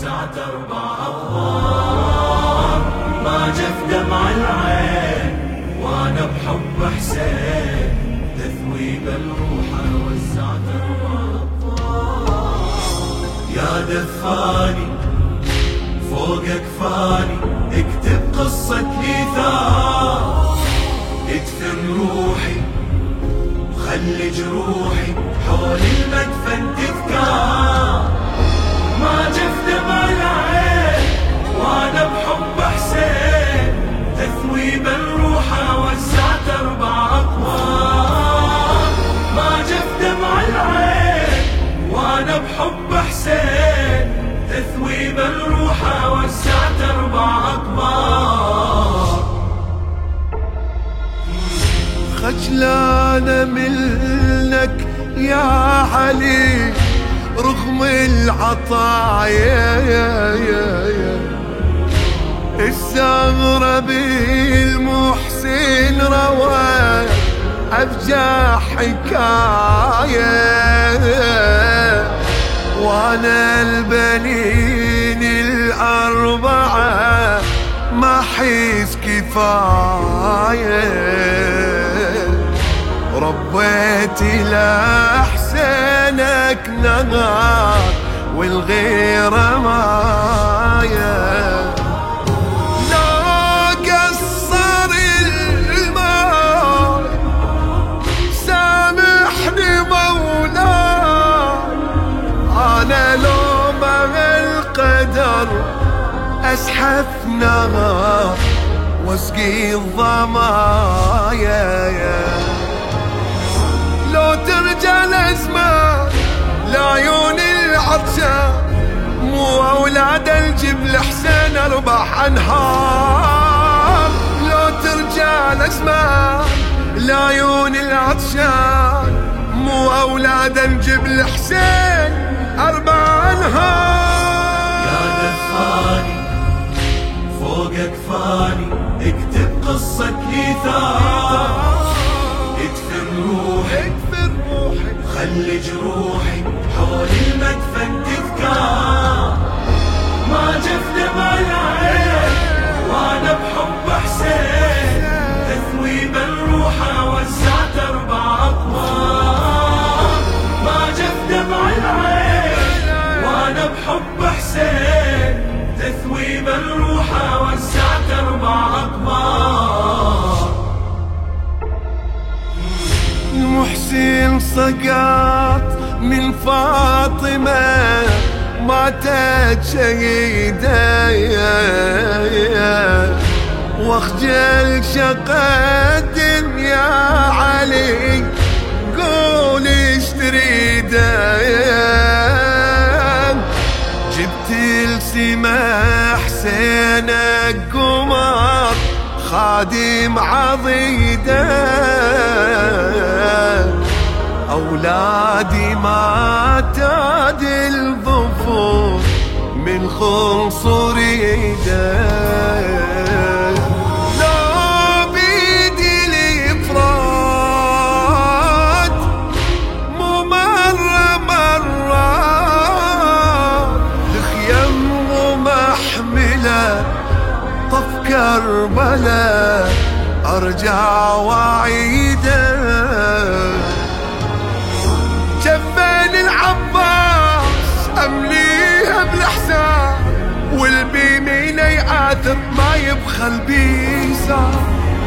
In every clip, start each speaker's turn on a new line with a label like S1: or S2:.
S1: وزعت 4 أبواب، ما جف دمع العين وانا بحب حسين، تثويب الروح وزعت 4 أبواب. يا دفاني فوق اكفاني اكتب قصة ليثار، ادفن روحي وخلي جروحي حول المدفن تذكار. ما جف دمع العين وانا بحب حسين، تثويب الروح وزعت 4 أبواب. ما جف دمع العين وانا بحب حسين، تثويب الروح وزعت 4 أبواب.
S2: خجلانة منك يا علي رغم العطايا، الزهرة بالمحسن روى أبجع حكاية، وانا البنين ال4 ما حيس كفاية، ربيت لأحسنك نهار والغيرة مايا. لا قصر الماي سامحني مولاي، أنا لو مع القدر أزحف نهار واسقي الضمايا. لو ترجع الأزمان لعيون العطشان، مو أولاد الجبل حسين 4 أنهار. لو ترجع الأزمان لعيون العطشان، مو أولاد الجبل حسين 4 أنهار.
S1: يا دفاني فوق اكفاني اكتب قصة ليثار، ادفن روحي خلي جروحي حول المدفن تذكار. ما جف دمع العين وانا بحب حسين، تثويب الروح وزعت 4 أبواب. ما جف دمع العين وانا بحب حسين، تثويب الروح وزعت 4 أبواب.
S2: المحسن سقط من فاطمة ماتت شهيدة، واخجل شقى الدنيا علي قول ايش تريده. جبت لسما حسينك قمر خادم عضيده، أولادي ما تادي الظفور من خنصر يده. لو بيدي الإفراد مو مرة الخيم ومحملة طف كربلاء أرجع وعيده. جبين العباس أمليها بالإحسان، والبيمين يعاثر ما يبخل بيسار.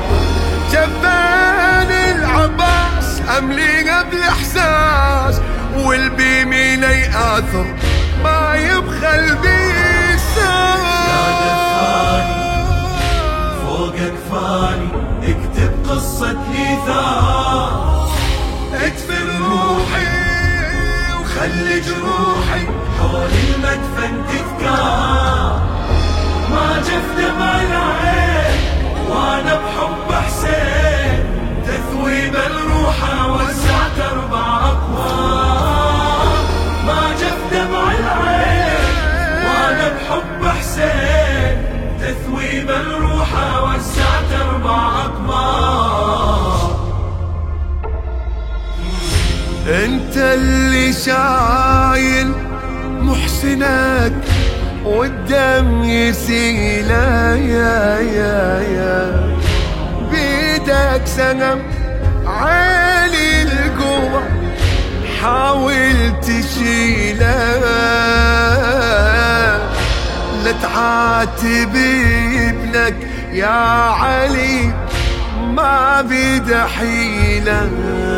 S2: جبين العباس أمليها بالإحساس، والبيمين يعاثر ما يبخل بيسار.
S1: يا دفاني فوق اكفاني اكتب قصة ليثار، ادفن روحي وخلي جروحي حول المدفن تذكار. ما جف دمع العين وانا بحب حسين، تثويب الروح وزعت 4 أبواب. ما جف دمع العين وانا بحب حسين، تثويب الروح وزعت 4 أبواب. انت اللي شايل محسنك
S2: والدم يسيل يا بيدك سنم عالي القوة حاول تشيله لا تعاتب ابنك يا علي ما بيد حيله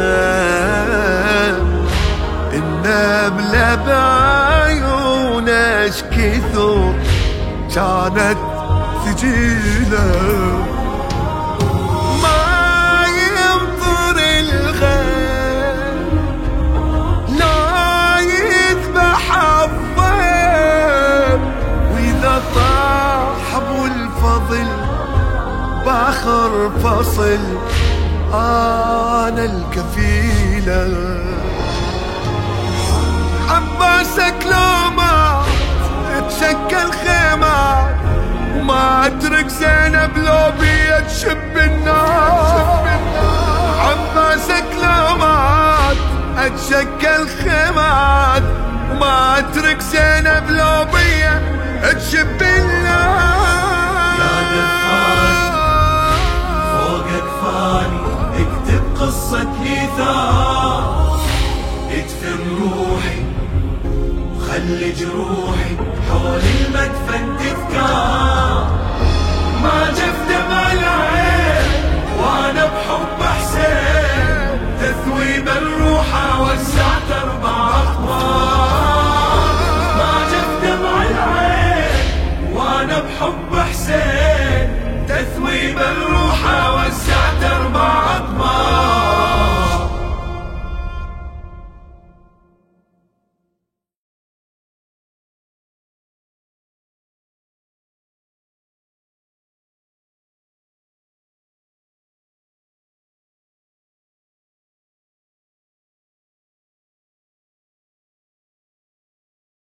S2: النملة بعيون اش كثر كانت ثجيله ما يمطر الغيم لا يذبح الضيم واذا طاح ابو الفضل باخر فصل انا الكفيله عباسك لو ما تشكل خيمات وما اترك زينب لو بيا تشب النار عباسك لو ما اتشكل خيمات وما اترك زينب لو بيا تشب النار
S1: يا دفاني فوقك فاني اكتب قصة إيثار ادفن روحي وخلي جروحي حول المدفن تذكار ما جف دمع العين وانا بحبك